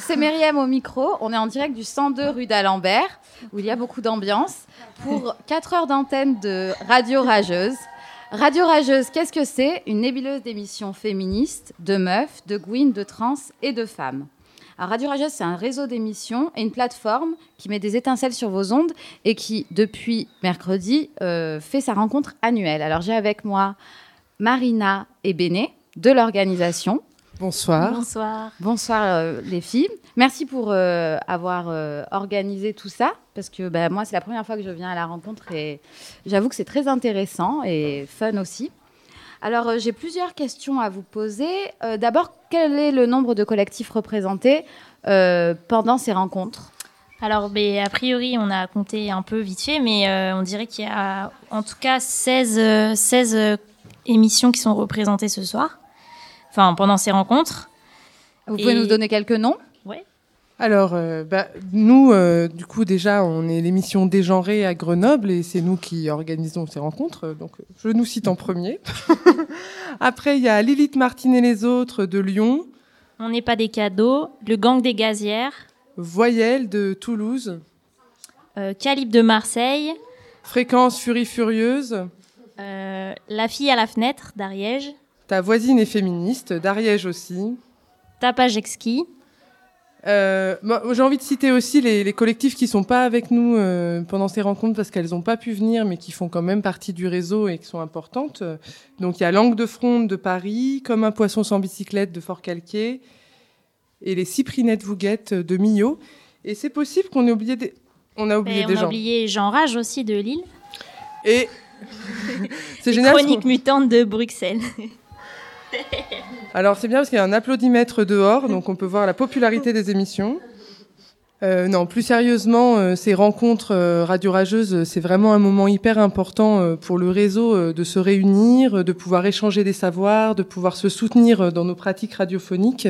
c'est Myriam au micro. On est en direct du 102 rue d'Alembert, où il y a beaucoup d'ambiance, pour 4 heures d'antenne de Radio Rageuse. Radio Rageuse, qu'est-ce que c'est ? Une nébuleuse d'émissions féministes, de meufs, de gouines, de trans et de femmes. Alors, Radio Rageuse, c'est un réseau d'émissions et une plateforme qui met des étincelles sur vos ondes et qui, depuis mercredi, fait sa rencontre annuelle. Alors, j'ai avec moi Marina et Béné de l'organisation. Bonsoir. Bonsoir. Bonsoir les filles. Merci pour avoir organisé tout ça, parce que moi, c'est la première fois que je viens à la rencontre et j'avoue que c'est très intéressant et fun aussi. Alors, j'ai plusieurs questions à vous poser. D'abord, quel est le nombre de collectifs représentés pendant ces rencontres ? Alors, a priori, on a compté un peu vite fait, mais on dirait qu'il y a en tout cas 16 émissions qui sont représentées ce soir, enfin pendant ces rencontres. Vous pouvez nous donner quelques noms ? Ouais. Alors, nous, du coup, déjà, on est l'émission Dégenrée à Grenoble et c'est nous qui organisons ces rencontres. Donc, je nous cite en premier. Après, il y a Lilith Martine et les autres de Lyon. On n'est pas des cadeaux. Le Gang des Gazières. Voyelle de Toulouse. Calibre de Marseille. Fréquence Furie Furieuse. La fille à la fenêtre d'Ariège. Ta voisine est féministe d'Ariège aussi. Tapage exquis. J'ai envie de citer aussi les collectifs qui sont pas avec nous pendant ces rencontres parce qu'elles ont pas pu venir mais qui font quand même partie du réseau et qui sont importantes. Donc il y a Langue de Fronde de Paris, Comme un poisson sans bicyclette de Fort-Calquier et les Cyprinettes Vouguettes de Millau. Et c'est possible qu'on ait oublié des gens. On a oublié Jean Rage aussi de Lille. Et c'est génial. Chronique mutante de Bruxelles. Alors c'est bien parce qu'il y a un applaudimètre dehors, donc on peut voir la popularité des émissions. Non, plus sérieusement, ces rencontres Radio Rageuse, c'est vraiment un moment hyper important pour le réseau de se réunir, de pouvoir échanger des savoirs, de pouvoir se soutenir dans nos pratiques radiophoniques.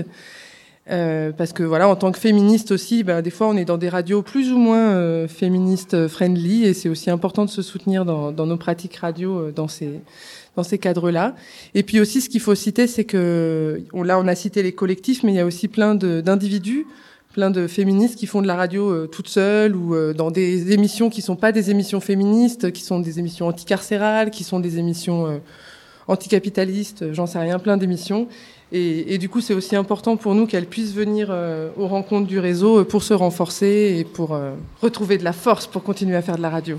Parce que voilà, en tant que féministe aussi, des fois on est dans des radios plus ou moins féministes friendly et c'est aussi important de se soutenir dans nos pratiques radio dans ces cadres-là. Et puis aussi, ce qu'il faut citer, c'est que on a cité les collectifs, mais il y a aussi plein d'individus, plein de féministes qui font de la radio toutes seules ou dans des émissions qui sont pas des émissions féministes, qui sont des émissions anticarcérales, qui sont des émissions anticapitalistes, j'en sais rien, plein d'émissions. Et du coup, c'est aussi important pour nous qu'elles puissent venir aux rencontres du réseau pour se renforcer et pour retrouver de la force pour continuer à faire de la radio.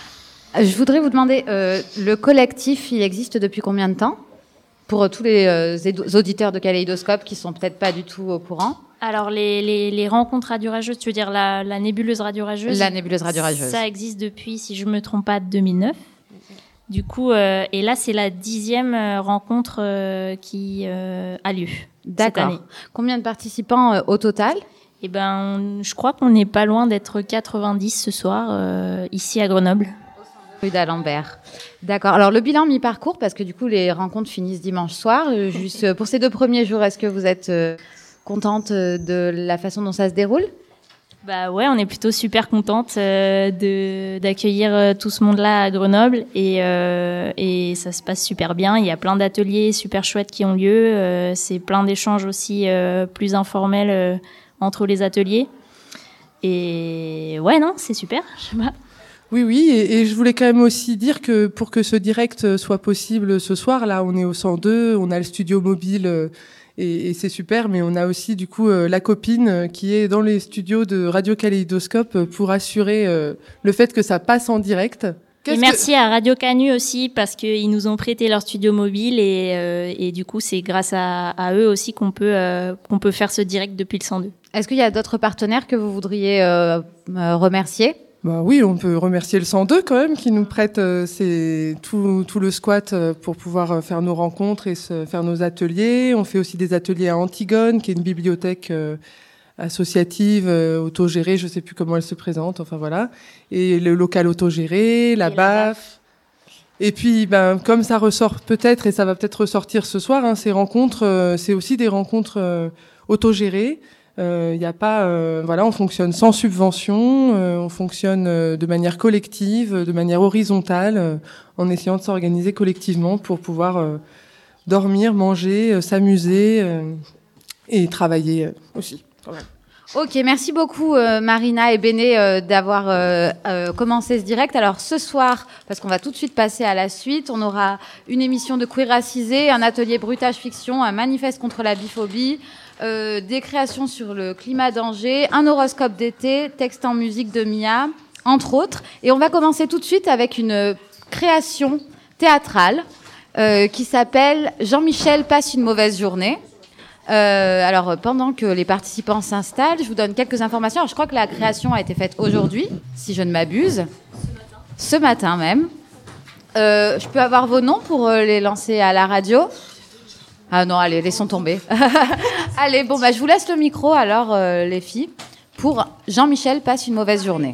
Je voudrais vous demander, le collectif, il existe depuis combien de temps ? Pour tous les auditeurs de Kaléidoscope qui sont peut-être pas du tout au courant. Alors, les rencontres Radio Rageuse, tu veux dire la nébuleuse Radio Rageuse ? La nébuleuse Radio Rageuse. Ça existe depuis, si je me trompe pas, 2009. Du coup, et là, c'est la 10e rencontre qui a lieu. D'accord. Cette année. Combien de participants au total ? Je crois qu'on n'est pas loin d'être 90 ce soir, ici à Grenoble. Rue d'Alembert. D'accord. Alors, le bilan mi-parcours, parce que du coup, les rencontres finissent dimanche soir. Juste pour ces 2 premiers jours, est-ce que vous êtes contente de la façon dont ça se déroule ? Ouais, on est plutôt super contente d'accueillir tout ce monde-là à Grenoble et ça se passe super bien. Il y a plein d'ateliers super chouettes qui ont lieu. C'est plein d'échanges aussi plus informels entre les ateliers. Et ouais, non, c'est super. Je sais pas. Oui, et je voulais quand même aussi dire que pour que ce direct soit possible ce soir, là, on est au 102, on a le studio mobile et c'est super, mais on a aussi du coup la copine qui est dans les studios de Radio Kaléidoscope pour assurer le fait que ça passe en direct. Et merci à Radio Canu aussi parce qu'ils nous ont prêté leur studio mobile et du coup c'est grâce à eux aussi qu'on peut faire ce direct depuis le 102. Est-ce qu'il y a d'autres partenaires que vous voudriez remercier ? Oui, on peut remercier le 102 quand même qui nous prête tout le squat pour pouvoir faire nos rencontres et faire nos ateliers. On fait aussi des ateliers à Antigone, qui est une bibliothèque associative, autogérée, je sais plus comment elle se présente, enfin voilà. Et le local autogéré, la BAF. Et puis, comme ça ressort peut-être, et ça va peut-être ressortir ce soir, ces rencontres, c'est aussi des rencontres autogérées. Y a pas, on fonctionne sans subvention, on fonctionne de manière collective, de manière horizontale, en essayant de s'organiser collectivement pour pouvoir dormir, manger, s'amuser et travailler aussi. Ok, merci beaucoup Marina et Béné d'avoir commencé ce direct. Alors ce soir, parce qu'on va tout de suite passer à la suite, on aura une émission de Queer Racisé, un atelier bruitage fiction, un manifeste contre la biphobie, des créations sur le climat d'Angers, un horoscope d'été, texte en musique de Mia, entre autres. Et on va commencer tout de suite avec une création théâtrale qui s'appelle « Jean-Michel passe une mauvaise journée ». Alors, pendant que les participants s'installent, je vous donne quelques informations. Alors, je crois que la création a été faite aujourd'hui, si je ne m'abuse. Ce matin même. Je peux avoir vos noms pour les lancer à la radio ? Ah non, allez, laissons tomber. Allez, bon, je vous laisse le micro, alors, les filles, pour Jean-Michel passe une mauvaise journée.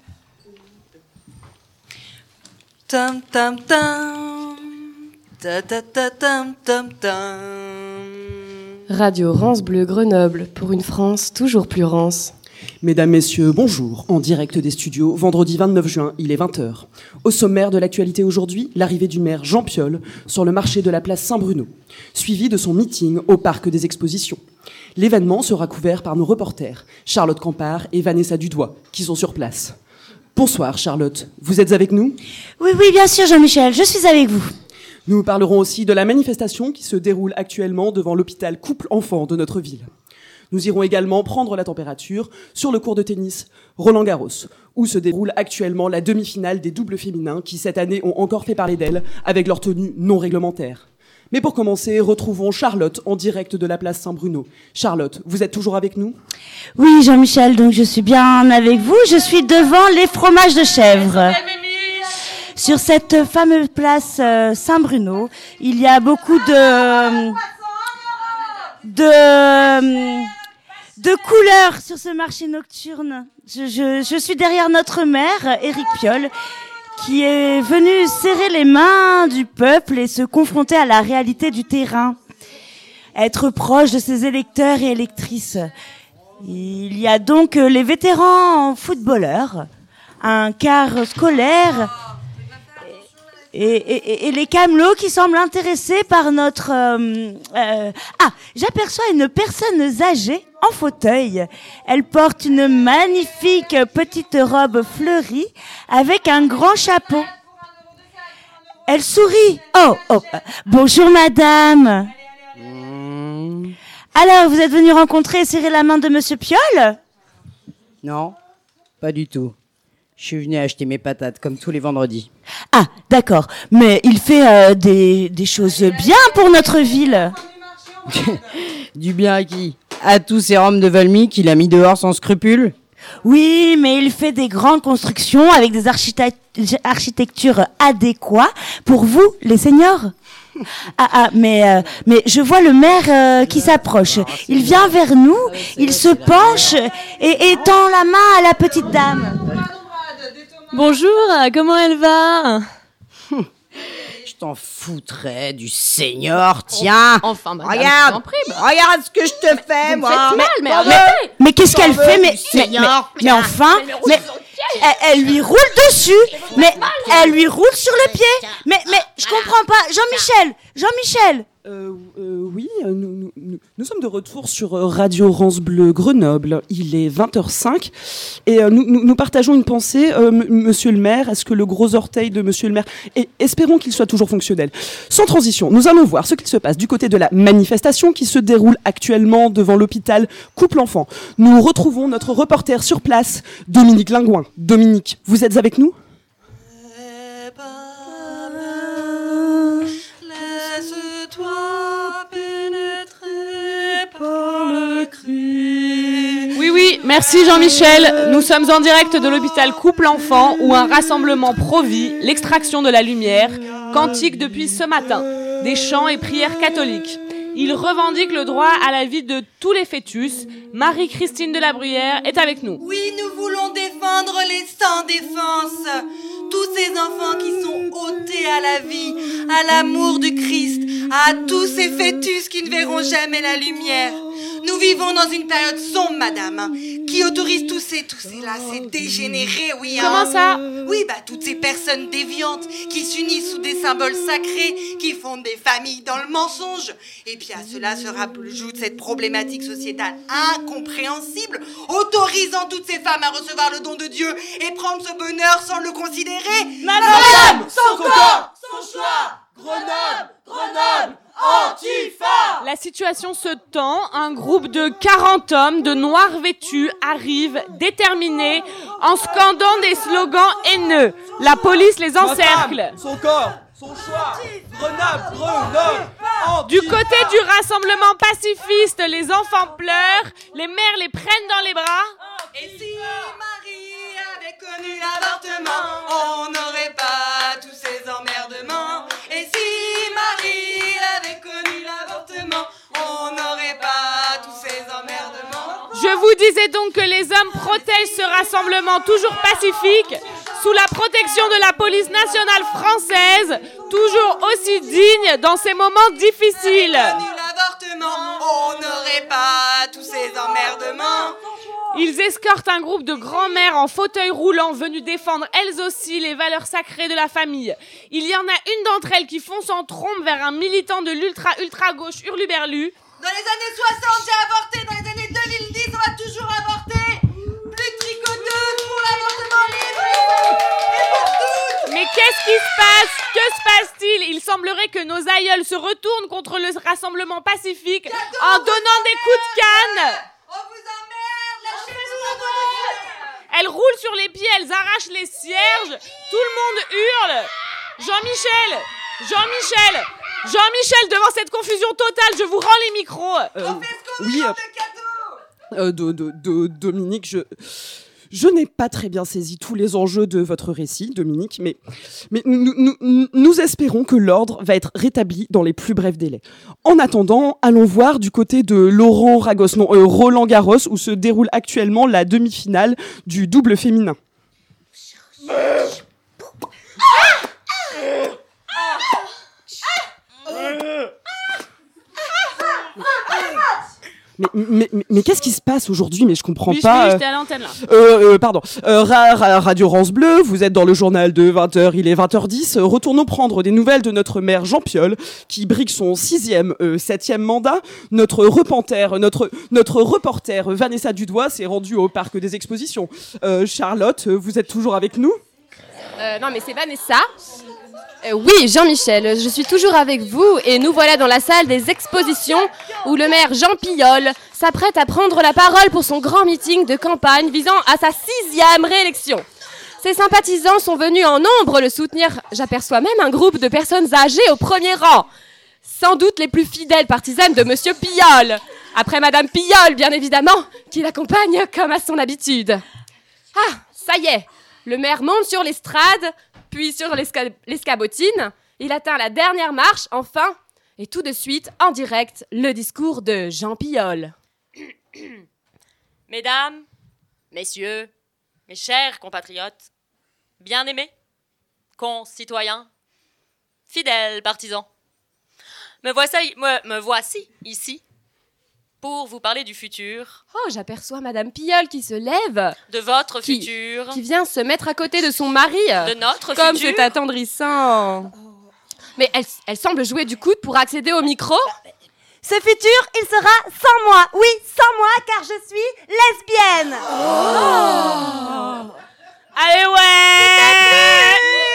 Tam tam tam, ta ta ta tam tam tam. Radio Rance Bleu Grenoble, pour une France toujours plus rance. Mesdames, Messieurs, bonjour. En direct des studios, vendredi 29 juin, il est 20h. Au sommaire de l'actualité aujourd'hui, l'arrivée du maire Jean Piolle sur le marché de la place Saint-Bruno, suivi de son meeting au parc des Expositions. L'événement sera couvert par nos reporters, Charlotte Campard et Vanessa Dudois, qui sont sur place. Bonsoir Charlotte, vous êtes avec nous ? Oui, bien sûr Jean-Michel, je suis avec vous. Nous parlerons aussi de la manifestation qui se déroule actuellement devant l'hôpital couple-enfant de notre ville. Nous irons également prendre la température sur le court de tennis Roland-Garros, où se déroule actuellement la demi-finale des doubles féminins qui cette année ont encore fait parler d'elles avec leur tenue non réglementaire. Mais pour commencer, retrouvons Charlotte en direct de la place Saint-Bruno. Charlotte, vous êtes toujours avec nous ? Oui Jean-Michel, donc je suis bien avec vous, je suis devant les fromages de chèvre. Sur cette fameuse place Saint-Bruno, il y a beaucoup de couleurs sur ce marché nocturne. Je suis derrière notre maire, Éric Piolle, qui est venu serrer les mains du peuple et se confronter à la réalité du terrain. Être proche de ses électeurs et électrices. Il y a donc les vétérans footballeurs, un quart scolaire et les camelots qui semblent intéressés par notre... j'aperçois une personne âgée en fauteuil. Elle porte une magnifique petite robe fleurie avec un grand chapeau. Elle sourit. Bonjour madame. Alors, vous êtes venu rencontrer et serrer la main de monsieur Piolle ? Non, pas du tout. Je suis venu acheter mes patates comme tous les vendredis. Ah, d'accord. Mais il fait des choses bien pour notre ville. Du bien à qui ? À tous ces Roms de Valmy qu'il a mis dehors sans scrupule ? Oui, mais il fait des grandes constructions avec des architectures adéquates pour vous, les seniors. Mais je vois le maire qui s'approche. Il vient vers nous, il se penche et tend la main à la petite dame. Bonjour, comment elle va ? Je t'en foutrais du senior, tiens. Enfin, madame, regarde ce que je te fais, moi. Mais qu'est-ce qu'elle fait ? Mais elle lui roule dessus. Mais elle lui roule sur le pied. Mais je comprends pas. Jean-Michel. Oui, nous sommes de retour sur Radio Rance Bleu Grenoble. Il est 20h05 et nous partageons une pensée. Monsieur le maire, est-ce que le gros orteil de monsieur le maire... Et espérons qu'il soit toujours fonctionnel. Sans transition, nous allons voir ce qu'il se passe du côté de la manifestation qui se déroule actuellement devant l'hôpital couple-enfant. Nous retrouvons notre reporter sur place, Dominique Lingouin. Dominique, vous êtes avec nous ? Oui, merci Jean-Michel. Nous sommes en direct de l'hôpital couple-enfant où un rassemblement pro-vie, l'extraction de la lumière, cantique depuis ce matin, des chants et prières catholiques. Ils revendiquent le droit à la vie de tous les fœtus. Marie-Christine de la Bruyère est avec nous. Oui, nous voulons défendre les sans défense. Tous ces enfants qui sont ôtés à la vie, à l'amour du Christ, à tous ces fœtus qui ne verront jamais la lumière. Nous Nous vivons dans une période sombre, madame, qui autorise tous ces dégénérés, oui. Comment ça? Oui, toutes ces personnes déviantes qui s'unissent sous des symboles sacrés, qui fondent des familles dans le mensonge. Et puis à cela se rajoute cette problématique sociétale incompréhensible, autorisant toutes ces femmes à recevoir le don de Dieu et prendre ce bonheur sans le considérer. Madame, son corps, son choix, Grenoble, Antifa! La situation se tend. Un groupe de 40 hommes de noirs vêtus arrive, déterminés, en scandant des slogans haineux. La police les encercle. Madame, son corps, son choix, Grenoble, Antifa! Du côté du rassemblement pacifiste, les enfants pleurent, les mères les prennent dans les bras. Et si Marie avait connu l'avortement, on n'aurait pas tous ces emmerdements. Et si Marie avait connu l'avortement, on n'aurait pas tous ces emmerdements. Je vous disais donc que les hommes protègent ce rassemblement toujours pacifique, sous la protection de la police nationale française, toujours aussi digne dans ces moments difficiles. Connu l'avortement, on n'aurait pas tous ces emmerdements. Ils escortent un groupe de grands-mères en fauteuil roulant venues défendre elles aussi les valeurs sacrées de la famille. Il y en a une d'entre elles qui fonce en trombe vers un militant de l'ultra-gauche hurluberlu. Dans les années 60, j'ai avorté. Dans les années 2010, on va toujours avorter. Plus de tricoteuse pour l'avortement libre et pour toutes. Mais qu'est-ce qui se passe? Que se passe-t-il? Il semblerait que nos aïeuls se retournent contre le rassemblement pacifique en donnant des coups de canne. On vous emmerde, lâchez-nous. Elles roulent sur les pieds, elles arrachent les cierges. Tout le monde hurle. Jean-Michel, devant cette confusion totale, je vous rends les micros. Oui, Dominique, je n'ai pas très bien saisi tous les enjeux de votre récit, Dominique, mais nous espérons que l'ordre va être rétabli dans les plus brefs délais. En attendant, allons voir du côté de Roland Garros, où se déroule actuellement la demi-finale du double féminin. Mais qu'est-ce qui se passe aujourd'hui? Mais je comprends pas. J'étais à l'antenne là. Pardon. Radio Rance Bleu, vous êtes dans le journal de 20h, il est 20h10. Retournons prendre des nouvelles de notre maire Jean Piolle, qui brigue son 7e mandat. Notre reporter Vanessa Dudois s'est rendue au parc des expositions. Charlotte, vous êtes toujours avec nous? Non, mais c'est Vanessa. Oui, Jean-Michel, je suis toujours avec vous et nous voilà dans la salle des expositions où le maire Jean Piolle s'apprête à prendre la parole pour son grand meeting de campagne visant à sa 6e réélection. Ses sympathisants sont venus en nombre le soutenir. J'aperçois même un groupe de personnes âgées au premier rang. Sans doute les plus fidèles partisanes de Monsieur Piolle. Après Madame Piolle, bien évidemment, qui l'accompagne comme à son habitude. Ah, ça y est, le maire monte sur l'estrade, puis sur l'escabotine, il atteint la dernière marche, enfin, et tout de suite, en direct, le discours de Jean Piolle. Mesdames, messieurs, mes chers compatriotes, bien-aimés, concitoyens, fidèles partisans, me voici ici pour vous parler du futur. Oh, j'aperçois Madame Piolle qui se lève. De votre futur. Qui vient se mettre à côté de son mari. De notre comme futur. c'est attendrissant. Mais elle semble jouer du coude pour accéder au micro. Ce futur, il sera sans moi. Oui, sans moi, car je suis lesbienne. Oh. Allez, ouais.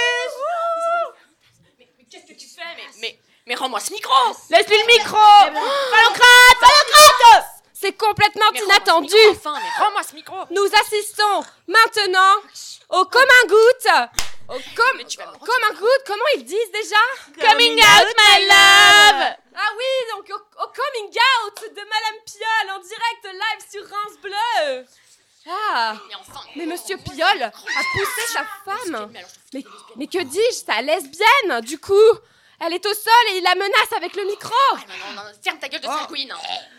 Mais qu'est-ce que tu fais? Mais rends-moi ce micro. Laisse-lui le micro. Phallocrate. C'est complètement inattendu. Mais rends-moi ce micro. Nous assistons maintenant au coming-out. Comment ils disent déjà? Coming out, my love. Ah oui, donc au coming out de Madame Piolle en direct live sur Rance Bleu. Ah, mais Monsieur Piolle a poussé sa femme. Mais que dis-je, sa lesbienne, du coup? Elle est au sol et il la menace avec le micro. Non, ferme ta gueule de sale queen.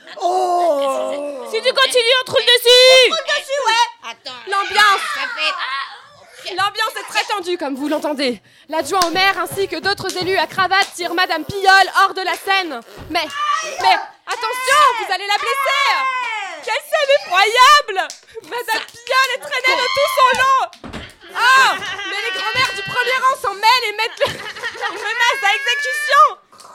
Si tu continues, on te roule dessus. On roule dessus, ouais. Attends. L'ambiance est très tendue, comme vous l'entendez. L'adjoint au maire ainsi que d'autres élus à cravate tirent Madame Piolle hors de la scène. Mais Attention, vous allez la blesser. Quelle scène effroyable! Madame Piol est traînée de tout son long. Ah! Mais les grands-mères du premier rang s'en mêlent et mettent une menace à exécution.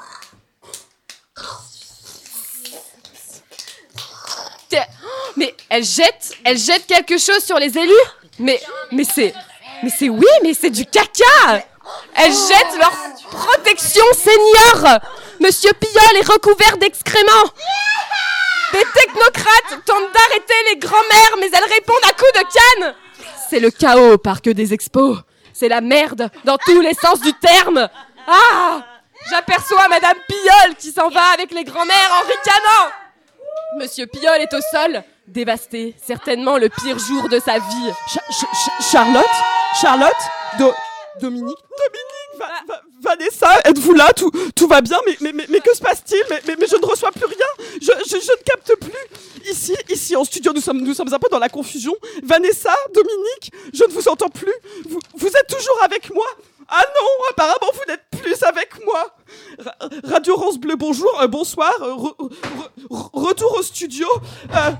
Mais elle jette quelque chose sur les élus. Mais c'est du caca. Elle jette leur protection senior. Monsieur Piol est recouvert d'excréments. Des technocrates tentent d'arrêter les grands-mères, mais elles répondent à coups de canne. C'est le chaos au parc des expos. C'est la merde dans tous les sens du terme. Ah! J'aperçois Madame Piol qui s'en va avec les grands-mères en ricanant. Monsieur Piol est au sol, dévasté, certainement le pire jour de sa vie. Charlotte, Dominique, Vanessa, êtes-vous là? Tout va bien, mais que se passe-t-il? Mais je ne reçois plus rien. Je ne capte plus. Ici en studio, nous sommes un peu dans la confusion. Vanessa, Dominique, je ne vous entends plus. Vous êtes toujours avec moi? Ah non, apparemment vous n'êtes plus avec moi. Radio Rance Bleu, bonjour, bonsoir, retour au studio. Mais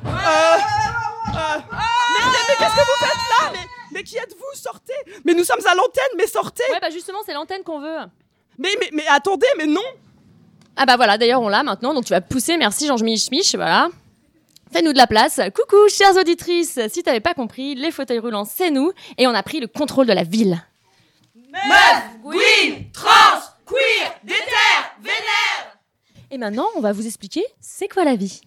qu'est-ce que vous faites là? Mais qui êtes-vous? Sortez. Mais nous sommes à l'antenne, mais sortez. Ouais, bah justement, c'est l'antenne qu'on veut. Mais attendez, mais non. Ah bah voilà, d'ailleurs on l'a maintenant, donc tu vas pousser, merci Jean Mich, voilà. Fais-nous de la place. Coucou, chères auditrices. Si t'avais pas compris, les fauteuils roulants, c'est nous, et on a pris le contrôle de la ville. Meuf, Gwyn, trans, queer, déter, vénère. Et maintenant, on va vous expliquer c'est quoi la vie.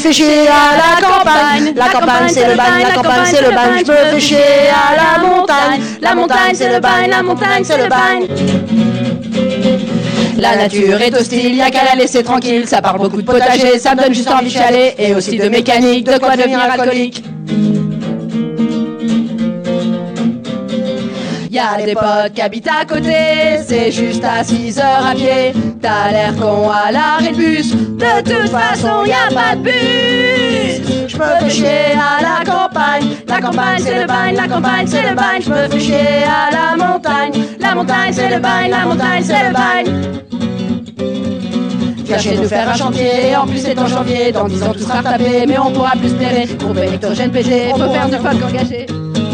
fais chier à la campagne. La campagne c'est le bagne, la campagne c'est le bagne. Je me fais chier à la montagne c'est le bagne, la montagne c'est le bagne. La nature est hostile, y'a qu'à la laisser tranquille. Ça parle beaucoup de potager, ça me donne juste envie de chialer. Et aussi de mécanique, de quoi devenir alcoolique. Y'a des potes qui habitent à côté, c'est juste à 6 heures à pied. T'as l'air con à l'arrêt de bus, de toute façon y'a pas de bus. Je me fais chier à la campagne c'est le bagne, la campagne c'est le bagne. Je me fais chier à la montagne c'est le bagne, la montagne c'est le bagne. Viens chez nous faire un chantier, et en plus c'est en janvier. Dans 10 ans tout sera retapé, mais on pourra plus se blairer. Groupe électrogène pété, faut faire du folk engagé.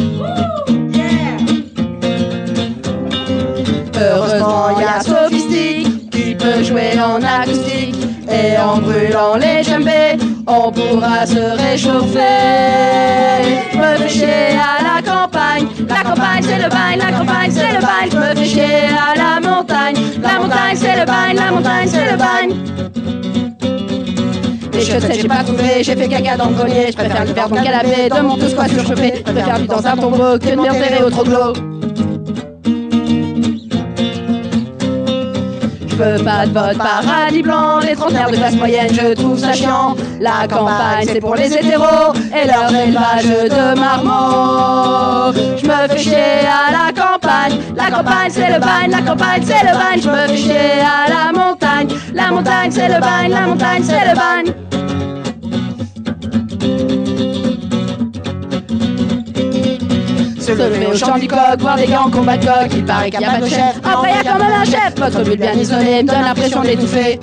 Heureusement y'a Sophistique qui peut jouer en acoustique. Et en brûlant les djembés, on pourra se réchauffer. Je me fais chier à la campagne c'est le bagne, la campagne c'est le bagne. Je me fais chier à la montagne c'est le bagne, la montagne c'est le bagne. Les chaussettes j'ai pas trouvé, j'ai fait caca dans le grenier. Je préfère l'hiver dans le canapé, de mon tout squat surchauffé. Je préfère vivre dans un tombeau que de m'enterrer au troglo. Je veux pas de vote paradis blanc, les trentenaires de classe moyenne, je trouve ça chiant. La campagne c'est pour les hétéros et leur élevage de marmots. Je me fais chier à la campagne c'est le bagne, la campagne c'est le bagne. Je me fais chier à la montagne c'est le bagne, la montagne c'est le bagne. Se lever au champ du coq, voir des gars en combat de coq. Il paraît qu'il n'y a pas de chef, après il y a quand même un chef. Votre bulle bien isolée me donne l'impression d'étouffer.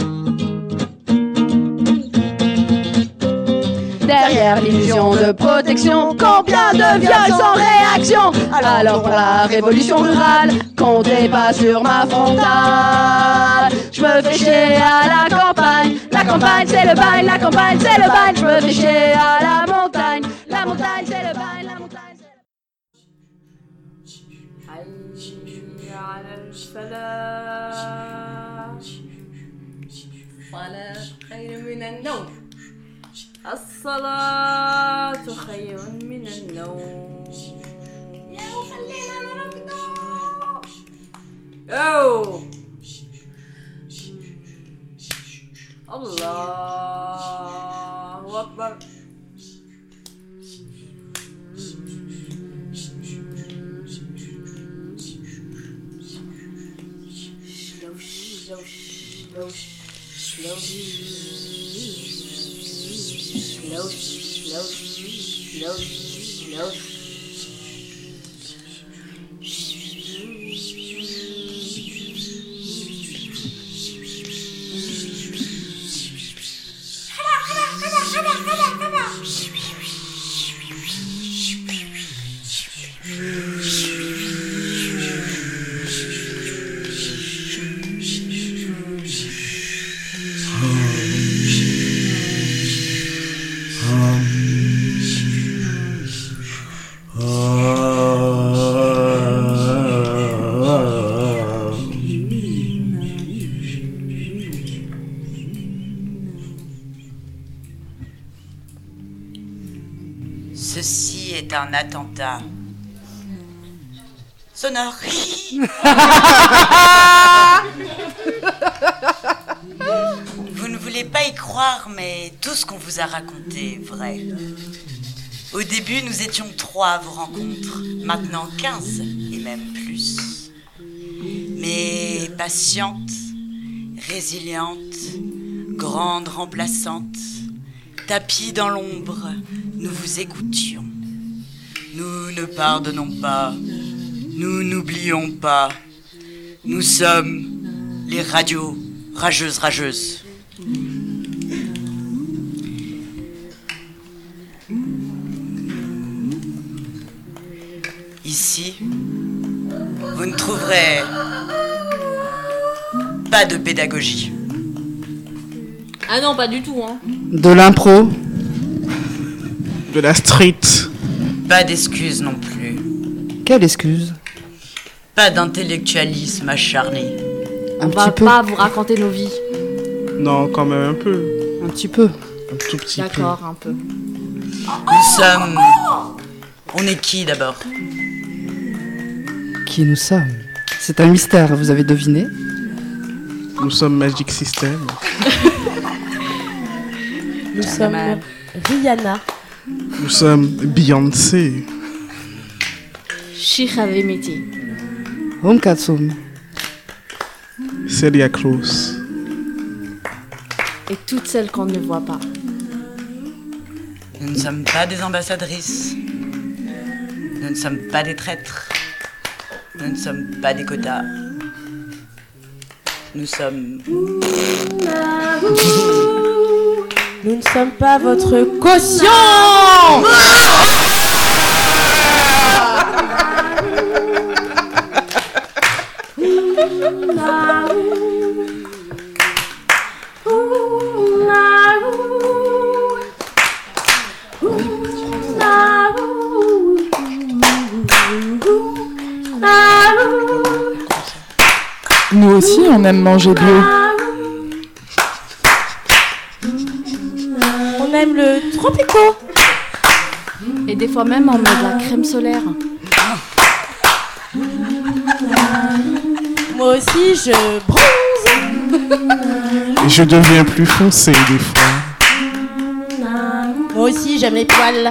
Derrière l'illusion de protection, combien de viols sans réaction. Alors pour la révolution rurale, comptez pas sur ma frontale. Je me fais chier à la campagne c'est le bagne, la campagne c'est le bagne. Je me fais chier à la montagne c'est le bagne, la montagne. الصلاة خير من النوم الصلاة خير من النوم يا خلينا نرقص أو الله أكبر Ceci est un attentat sonore. Vous ne voulez pas y croire, mais tout ce qu'on vous a raconté est vrai. Au début, nous étions 3 à vos rencontres, maintenant 15 et même plus. Mais patiente, résiliente, grande remplaçante, tapis dans l'ombre, nous vous écoutions. Nous ne pardonnons pas, nous n'oublions pas. Nous sommes les radios rageuses. Ici, vous ne trouverez pas de pédagogie. Ah non, pas du tout, hein. De l'impro. De la street. Pas d'excuses non plus. Quelle excuse? Pas d'intellectualisme acharné. On va pas vous raconter nos vies. Non, quand même un peu. Un petit peu. Un tout petit peu. D'accord, un peu. Nous sommes... On est qui d'abord? Qui nous sommes? C'est un mystère, vous avez deviné? Nous sommes Magic System. Nous sommes Rihanna. Nous sommes Beyoncé. Shiravemiti. Homkatsum. Celia Cruz. Et toutes celles qu'on ne voit pas. Nous ne sommes pas des ambassadrices. Nous ne sommes pas des traîtres. Nous ne sommes pas des quotas. Nous sommes... Nous ne sommes pas votre caution. Nous aussi, on aime manger bio. On aime le tropico. Et des fois même, on met de la crème solaire. Moi aussi, je bronze. Et je deviens plus foncé des fois. Moi aussi, j'aime les poils.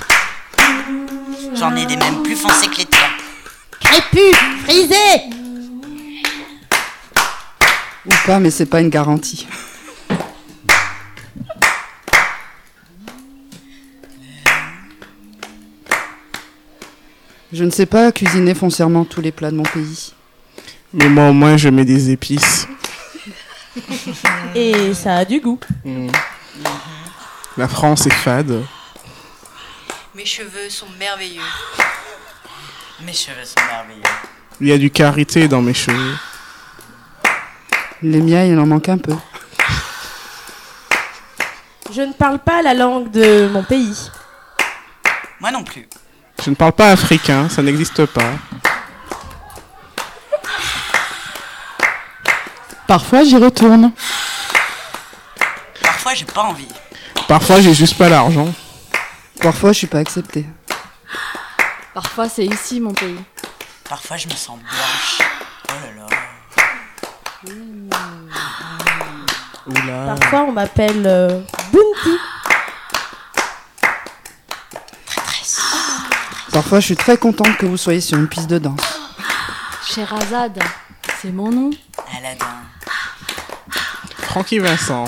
J'en ai des mêmes plus foncés que les tiens. Crépus, frisés. Ou pas, mais c'est pas une garantie. Je ne sais pas cuisiner foncièrement tous les plats de mon pays. Mais moi au moins je mets des épices. Et ça a du goût. La France est fade. Mes cheveux sont merveilleux. Mes cheveux sont merveilleux. Il y a du karité dans mes cheveux. Les miens, il en manque un peu. Je ne parle pas la langue de mon pays. Moi non plus. Je ne parle pas africain, ça n'existe pas. Parfois, j'y retourne. Parfois, j'ai pas envie. Parfois, j'ai juste pas l'argent. Parfois, je suis pas acceptée. Parfois, c'est ici mon pays. Parfois, je me sens blanche. Oh là là. Oula. Parfois, on m'appelle Bounty. Parfois, je suis très contente que vous soyez sur une piste de danse. Sherazade, c'est mon nom. Aladdin. Francky Vincent.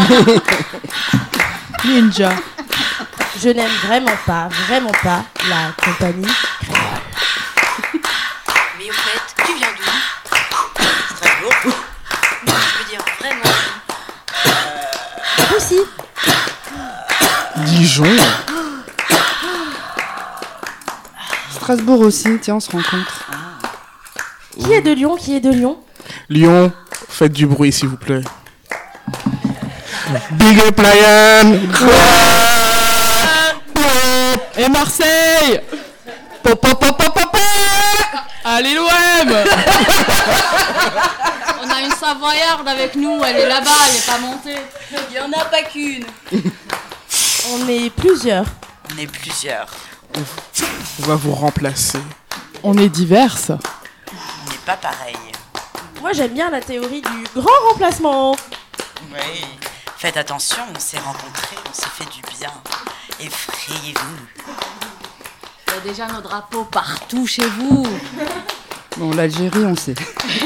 Ninja. Je n'aime vraiment pas la compagnie créole. Mais au fait, tu viens d'où? Strasbourg. Non, je veux dire vraiment. Aussi. Dijon. Strasbourg aussi, tiens, on se rencontre. Qui est de Lyon? Qui est de Lyon? Lyon, faites du bruit s'il vous plaît. Big up Lion. Et Marseille. Allez l'OM. On a une Savoyarde avec nous, elle est là-bas, elle n'est pas montée. Il n'y en a pas qu'une. On est plusieurs. On est plusieurs. On va vous remplacer. On est diverses. On n'est pas pareil. Moi, j'aime bien la théorie du grand remplacement. Oui. Faites attention, on s'est rencontrés, on s'est fait du bien. Effrayez-vous. Il y a déjà nos drapeaux partout chez vous. Bon, l'Algérie, on sait.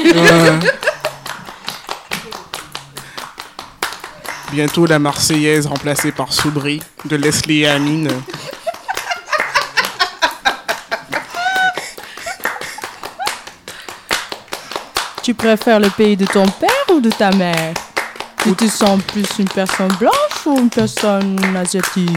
Bientôt la Marseillaise remplacée par Soubry de Leslie et Amine. Tu préfères le pays de ton père ou de ta mère? Tu te sens plus une personne blanche ou une personne asiatique?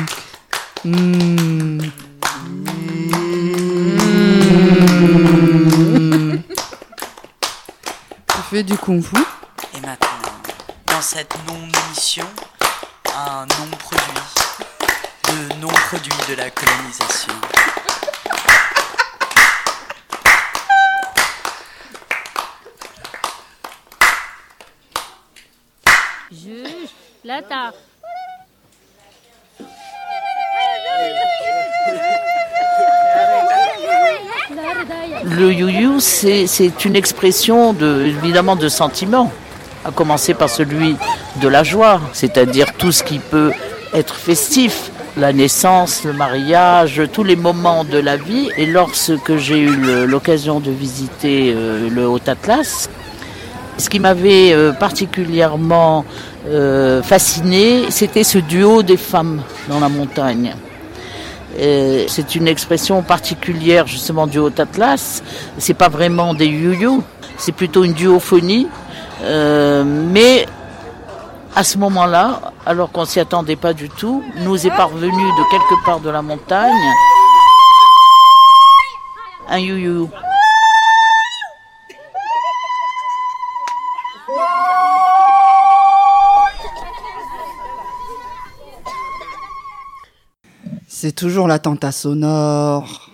Tu fais du kung-fu? Et maintenant, dans cette non-émission, un non-produit. Le non-produit de la colonisation. Là, t'as... Le you-you, c'est une expression évidemment de sentiment, à commencer par celui de la joie, c'est-à-dire tout ce qui peut être festif, la naissance, le mariage, tous les moments de la vie. Et lorsque j'ai eu l'occasion de visiter le Haut-Atlas, ce qui m'avait particulièrement fasciné, c'était ce duo des femmes dans la montagne. C'est une expression particulière justement du Haut-Atlas. C'est pas vraiment des you-you, c'est plutôt une duophonie. Mais à ce moment-là, alors qu'on s'y attendait pas du tout, nous est parvenu de quelque part de la montagne un you-you. C'est toujours l'attentat sonore.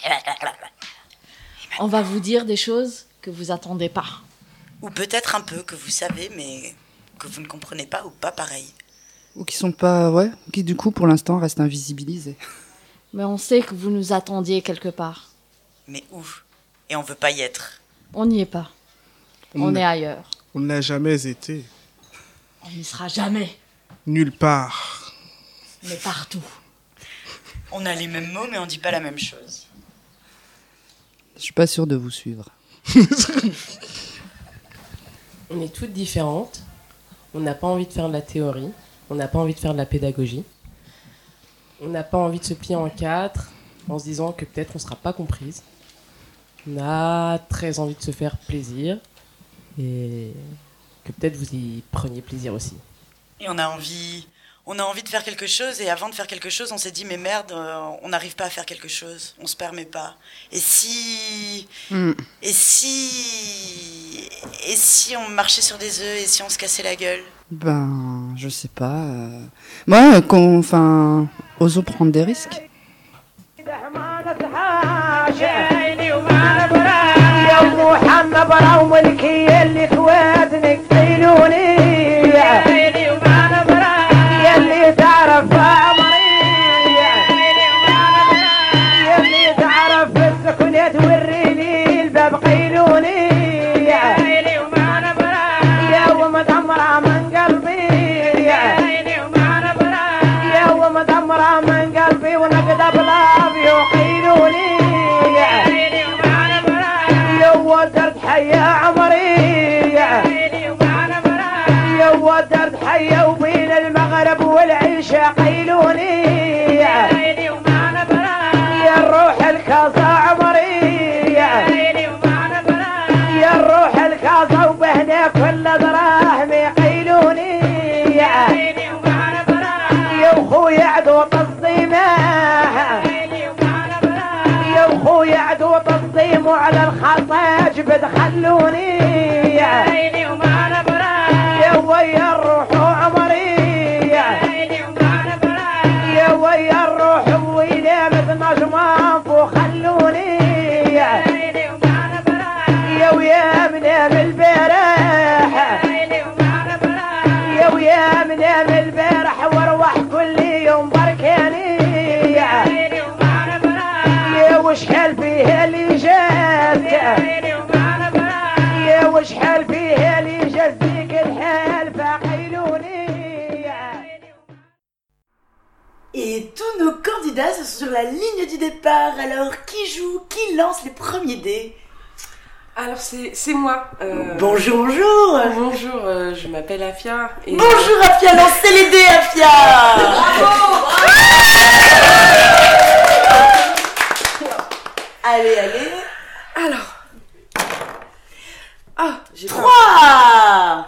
On va vous dire des choses que vous attendez pas. Ou peut-être un peu que vous savez, mais que vous ne comprenez pas ou pas pareil. Ou qui sont pas, qui du coup pour l'instant restent invisibilisés. Mais on sait que vous nous attendiez quelque part. Mais où ? Et on veut pas y être. On n'y est pas. On est ailleurs. On n'a jamais été. On n'y sera jamais. Nulle part. Mais partout. On a les mêmes mots, mais on dit pas la même chose. Je suis pas sûre de vous suivre. On est toutes différentes. On n'a pas envie de faire de la théorie. On n'a pas envie de faire de la pédagogie. On n'a pas envie de se plier en quatre en se disant que peut-être on ne sera pas comprise. On a très envie de se faire plaisir et que peut-être vous y preniez plaisir aussi. Et on a envie de faire quelque chose, et avant de faire quelque chose, on s'est dit mais merde, on n'arrive pas à faire quelque chose, on se permet pas. Et si on marchait sur des œufs, et si on se cassait la gueule? Ben, je sais pas. Moi, osons prendre des risques. على الخطاج بتخلوني يا عيني وما نبرا يا ويا الروح عمري يا عيني وما نبرا يا ويا الروح ويلي مثل نجمان وخلوني يا عيني وما نبرا يا ويا منام البارح يا عيني وما نبرا يا ويا منام البارح واروح كل يوم بركاني يا عيني وما نبرا يا وشحال فيه اللي جاء Et tous nos candidats sont sur la ligne du départ. Alors, qui joue? Qui lance les premiers dés? Alors, c'est moi. Bonjour, bonjour. Bonjour, je m'appelle Afia. Et bonjour Afia, lancez les dés Afia. Bravo. Allez, allez. Alors. J'ai 3.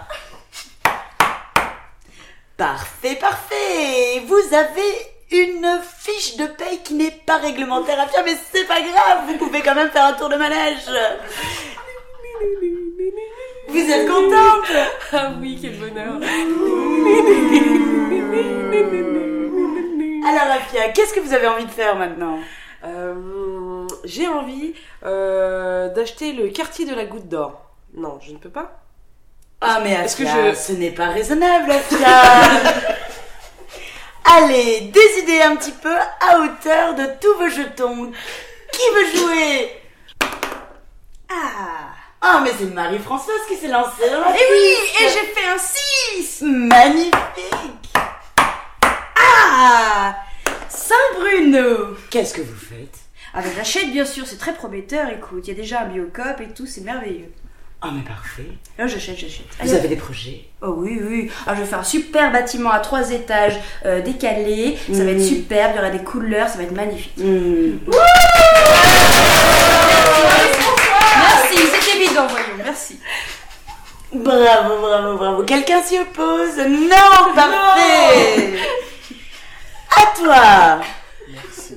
Parfait, parfait. Vous avez une fiche de paye qui n'est pas réglementaire à faire, mais c'est pas grave, vous pouvez quand même faire un tour de manège. Vous êtes contente? Ah oui, quel bonheur. Alors Afia, qu'est-ce que vous avez envie de faire maintenant? J'ai envie d'acheter le quartier de la Goutte d'Or. Non, je ne peux pas. Ah mais Afia, ce n'est pas raisonnable Afia. Allez, décidez un petit peu à hauteur de tous vos jetons. Qui veut jouer? Ah, mais c'est Marie-Françoise qui s'est lancée dans la Et oui, piste. et j'ai fait un 6. Magnifique. Ah, Saint-Bruno. Qu'est-ce que vous faites? Ah ben j'achète bien sûr, c'est très prometteur, écoute, il y a déjà un biocop et tout, c'est merveilleux. Ah, mais parfait. Là j'achète. Vous avez des projets? Oh oui. Alors je vais faire un super bâtiment à 3 étages décalé, ça va être superbe, il y aura des couleurs, ça va être magnifique. Merci, c'est évident, voyons, merci. Bravo. Quelqu'un s'y oppose? Non, parfait. À toi. Merci.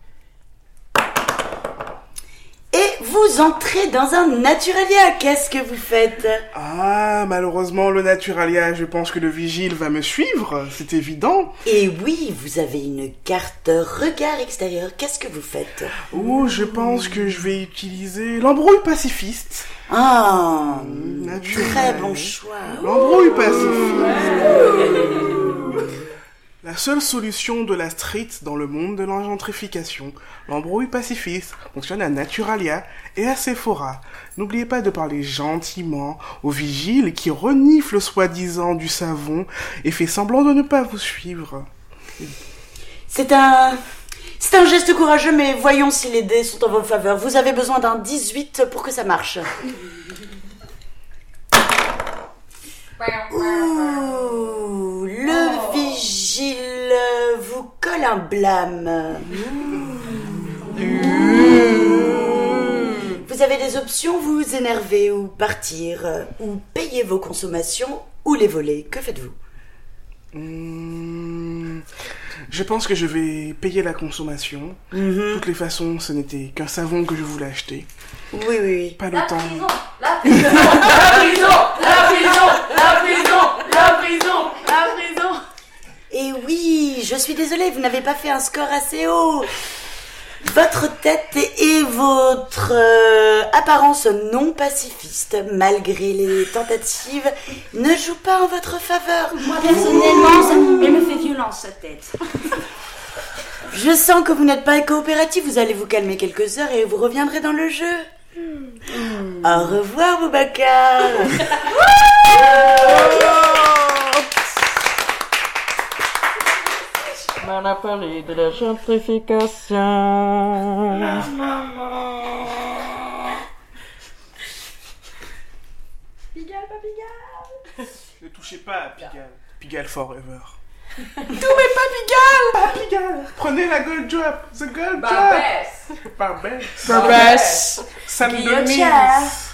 Et vous entrez dans un Naturalia. Qu'est-ce que vous faites? Ah, malheureusement, le Naturalia, je pense que le vigile va me suivre, c'est évident. Et oui, vous avez une carte regard extérieur. Qu'est-ce que vous faites? Oh, je pense que je vais utiliser l'embrouille pacifiste. Ah, Naturalia. très bon choix. L'embrouille pacifiste. La seule solution de la street dans le monde de la gentrification. L'embrouille pacifiste fonctionne à Naturalia et à Sephora. N'oubliez pas de parler gentiment au vigile qui renifle soi-disant du savon et fait semblant de ne pas vous suivre. C'est un geste courageux, mais voyons si les dés sont en votre faveur. Vous avez besoin d'un 18 pour que ça marche. Ouh, le vigile vous colle un blâme. Vous avez des options, vous énerver ou partir, ou payer vos consommations, ou les voler. Que faites-vous? Je pense que je vais payer la consommation. De toutes les façons, ce n'était qu'un savon que je voulais acheter. Oui. Pas le temps. La prison. Et oui, je suis désolée, vous n'avez pas fait un score assez haut. Votre tête et votre apparence non pacifiste, malgré les tentatives, ne jouent pas en votre faveur. Moi personnellement, elle me fait violence sa tête. Je sens que vous n'êtes pas coopératif, vous allez vous calmer quelques heures et vous reviendrez dans le jeu. Au revoir, Boubacar. On a parlé de la gentrification. Pigalle, pas Pigalle. Ne touchez pas à Pigalle. Pigalle forever. Tout mais pas Pigalle. Pas Pigalle. Prenez la gold drop. The gold drop. Barbès. Barbès. Sam Guillaume Denis. Chas.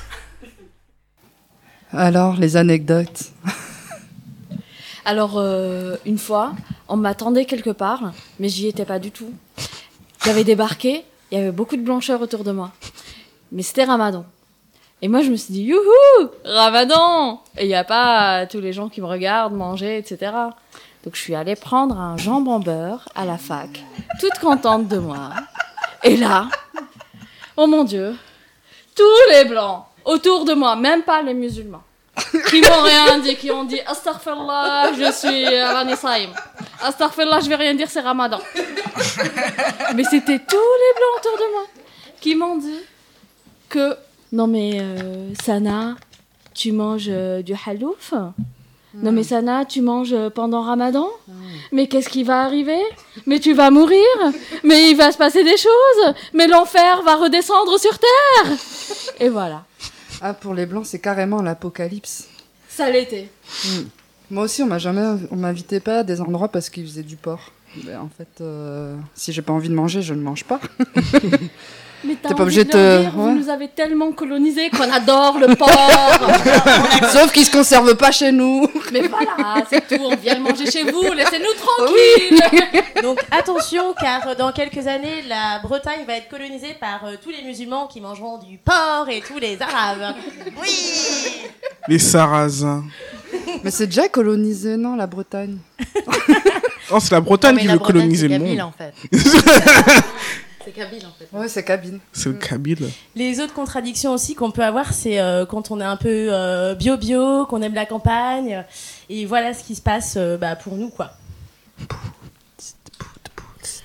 Alors, les anecdotes. Alors, une fois, on m'attendait quelque part, mais j'y étais pas du tout. J'avais débarqué, il y avait beaucoup de blancheur autour de moi. Mais c'était Ramadan. Et moi, je me suis dit, youhou, Ramadan! Et il n'y a pas tous les gens qui me regardent manger, etc. Donc, je suis allée prendre un jambon beurre à la fac, toute contente de moi. Et là, oh mon Dieu, tous les blancs autour de moi, même pas les musulmans, qui m'ont rien dit, qui ont dit Astaghfirullah, je suis Rani Saïm. Astaghfirullah, je vais rien dire, c'est Ramadan. Mais c'était tous les blancs autour de moi qui m'ont dit que non mais Sana, tu manges du halouf? Non mais Sana, tu manges pendant Ramadan? Mais qu'est-ce qui va arriver? Mais tu vas mourir? Mais il va se passer des choses? Mais l'enfer va redescendre sur terre? Et voilà. Ah, pour les blancs, c'est carrément l'apocalypse. Ça l'était. Moi aussi, on m'invitait pas à des endroits parce qu'ils faisaient du porc. Ben, en fait, si j'ai pas envie de manger, je ne mange pas. Mais t'as T'es pas envie obligé de leur dire, ouais. vous nous avez tellement colonisés qu'on adore le porc. Sauf qu'il se conserve pas chez nous. Mais voilà, c'est tout, on vient le manger chez vous, laissez-nous tranquilles. Donc attention, car dans quelques années, la Bretagne va être colonisée par tous les musulmans qui mangeront du porc et tous les arabes. Oui. Les Sarrasins. Mais c'est déjà colonisé, non, la Bretagne? Oh, c'est la Bretagne qui veut coloniser le monde. En fait. C'est Kabyle en fait. Ouais, c'est Kabyle. C'est le Kabyle. Les autres contradictions aussi qu'on peut avoir, c'est quand on est un peu bio-bio, qu'on aime la campagne. Et voilà ce qui se passe pour nous, quoi.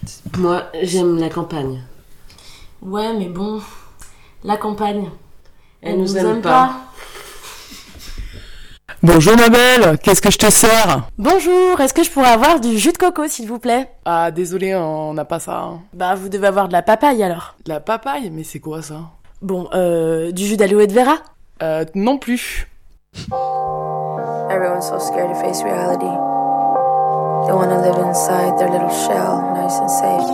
Moi, j'aime la campagne. Ouais, mais bon, la campagne, Elle nous aime pas. Bonjour ma belle, qu'est-ce que je te sers? Bonjour, est-ce que je pourrais avoir du jus de coco s'il vous plaît? Ah désolé, on n'a pas ça. Hein. Bah vous devez avoir de la papaye alors. De la papaye? Mais c'est quoi ça? Bon, du jus d'aloe vera? Non plus. Everyone's so scared to face reality. They want to live inside their little shell, nice and safe.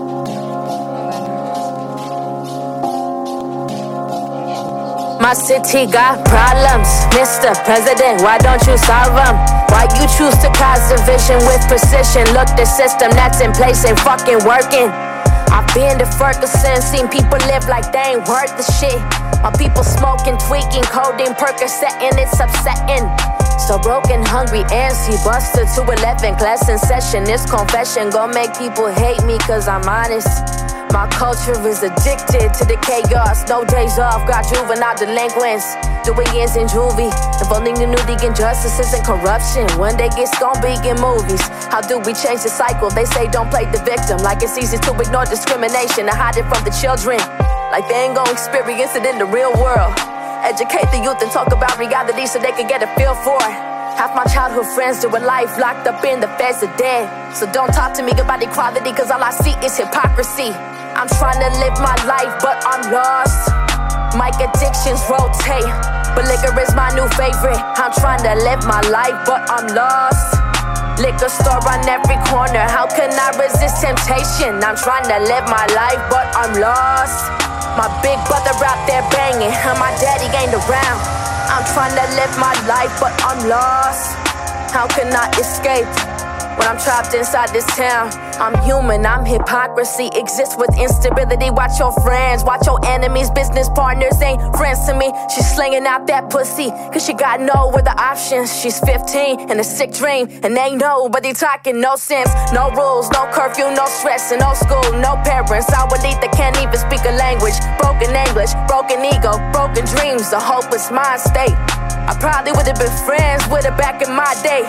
My city got problems, Mr. President, why don't you solve them? Why you choose to cause division with precision? Look, the system that's in place ain't fucking working. I've been to Ferguson, seen people live like they ain't worth the shit. My people smoking, tweaking, codeine, Percocet, it's upsetting. So broken, hungry, antsy, busted to 11, class in session. This confession gon' make people hate me cause I'm honest. My culture is addicted to the chaos. No days off, got juvenile delinquents doing years in juvie. If only you knew the injustices and corruption one day it's gon' be in movies. How do we change the cycle? They say don't play the victim. Like it's easy to ignore discrimination and hide it from the children. Like they ain't gon' experience it in the real world. Educate the youth and talk about reality so they can get a feel for it. Half my childhood friends do a life locked up in the feds are dead. So don't talk to me about equality cause all I see is hypocrisy. I'm trying to live my life but I'm lost. My addictions rotate, but liquor is my new favorite. I'm trying to live my life but I'm lost. Liquor store on every corner, how can I resist temptation? I'm trying to live my life but I'm lost. My big brother out there banging, and my daddy ain't around. I'm trying to live my life but I'm lost. How can I escape when I'm trapped inside this town? I'm human, I'm hypocrisy, exist with instability. Watch your friends, watch your enemies, business partners ain't friends to me. She's slinging out that pussy, cause she got no other options. She's 15 and a sick dream, and ain't nobody talking, no sense. No rules, no curfew, no stress, and no school, no parents. I will eat that can't even speak a language. Broken English, broken ego, broken dreams, a hopeless mind state. I probably would've been friends with her back in my day,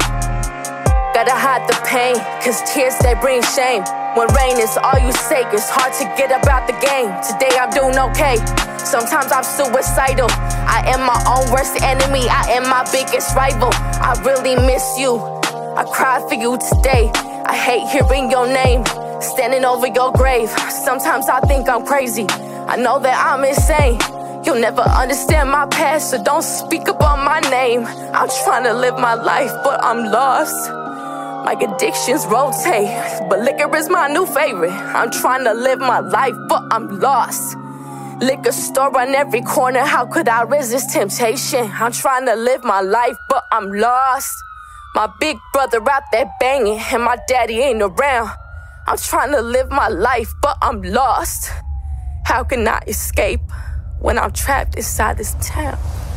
Gotta hide the pain, cause tears they bring shame. When rain is all you say, it's hard to get about the game. Today I'm doing okay, sometimes I'm suicidal. I am my own worst enemy, I am my biggest rival. I really miss you, I cried for you today. I hate hearing your name, standing over your grave. Sometimes I think I'm crazy, I know that I'm insane. You'll never understand my past, so don't speak about my name. I'm trying to live my life, but I'm lost. My addictions rotate, but liquor is my new favorite. I'm trying to live my life, but I'm lost. Liquor store on every corner, how could I resist temptation? I'm trying to live my life, but I'm lost. My big brother out there banging, and my daddy ain't around. I'm trying to live my life, but I'm lost. How can I escape when I'm trapped inside this town?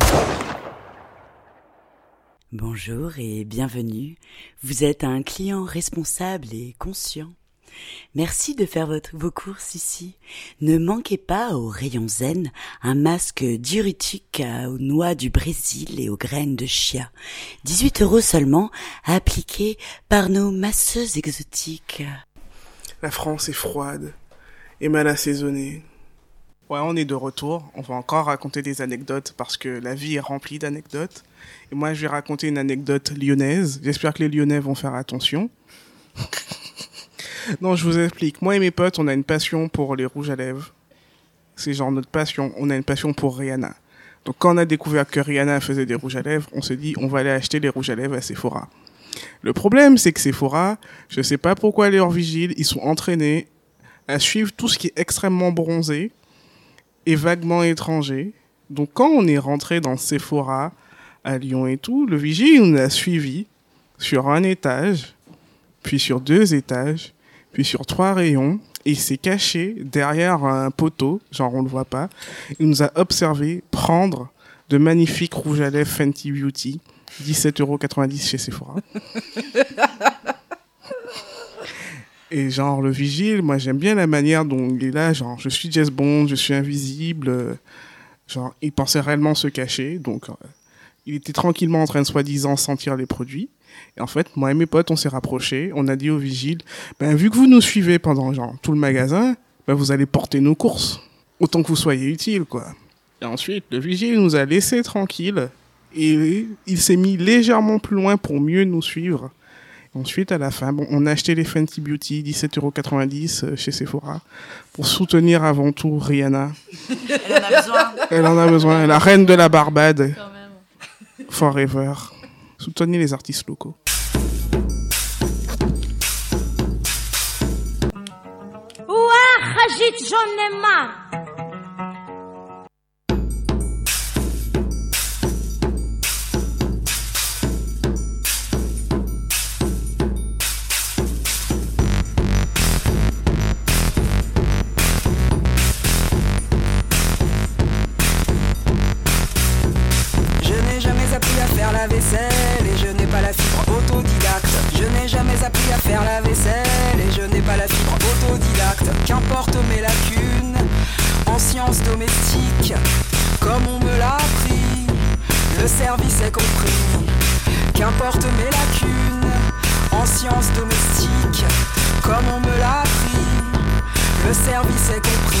Bonjour et bienvenue. Vous êtes un client responsable et conscient. Merci de faire vos courses ici. Ne manquez pas au rayon zen un masque diurétique aux noix du Brésil et aux graines de chia. 18 € seulement, à appliquer par nos masseuses exotiques. La France est froide et mal assaisonnée. Ouais, on est de retour. On va encore raconter des anecdotes parce que la vie est remplie d'anecdotes. Et moi, je vais raconter une anecdote lyonnaise. J'espère que les Lyonnais vont faire attention. Non, je vous explique. Moi et mes potes, on a une passion pour les rouges à lèvres. C'est genre notre passion. On a une passion pour Rihanna. Donc, quand on a découvert que Rihanna faisait des rouges à lèvres, on s'est dit, on va aller acheter les rouges à lèvres à Sephora. Le problème, c'est que Sephora, je sais pas pourquoi à leur vigile, ils sont entraînés à suivre tout ce qui est extrêmement bronzé et vaguement étranger. Donc, quand on est rentré dans Sephora, à Lyon et tout, le vigile nous a suivis sur un étage, puis sur 2 étages, puis sur 3 rayons, et il s'est caché derrière un poteau, genre on le voit pas. Il nous a observé prendre de magnifiques rouges à lèvres Fenty Beauty, 17,90 € chez Sephora. Et genre le vigile, moi j'aime bien la manière dont il est là, genre je suis James Bond, je suis invisible, genre il pensait réellement se cacher, donc il était tranquillement en train de soi-disant sentir les produits. Et en fait, moi et mes potes, on s'est rapprochés, on a dit au vigile, vu que vous nous suivez pendant genre tout le magasin, vous allez porter nos courses. Autant que vous soyez utile, quoi. Et ensuite, le vigile nous a laissés tranquilles et il s'est mis légèrement plus loin pour mieux nous suivre. Ensuite, à la fin, on a acheté les Fenty Beauty, 17,90 € chez Sephora, pour soutenir avant tout Rihanna. Elle en a besoin. Elle en a besoin. La reine de la Barbade. Forever. Soutenir les artistes locaux. خجيت جون ما Je n'ai jamais appris à faire la vaisselle et je n'ai pas la fibre autodidacte. Je n'ai jamais appris à faire la vaisselle et je n'ai pas la fibre autodidacte. Qu'importe mes lacunes en sciences domestiques, comme on me l'a appris, le service est compris. Qu'importe mes lacunes en sciences domestiques, comme on me l'a appris, le service est compris.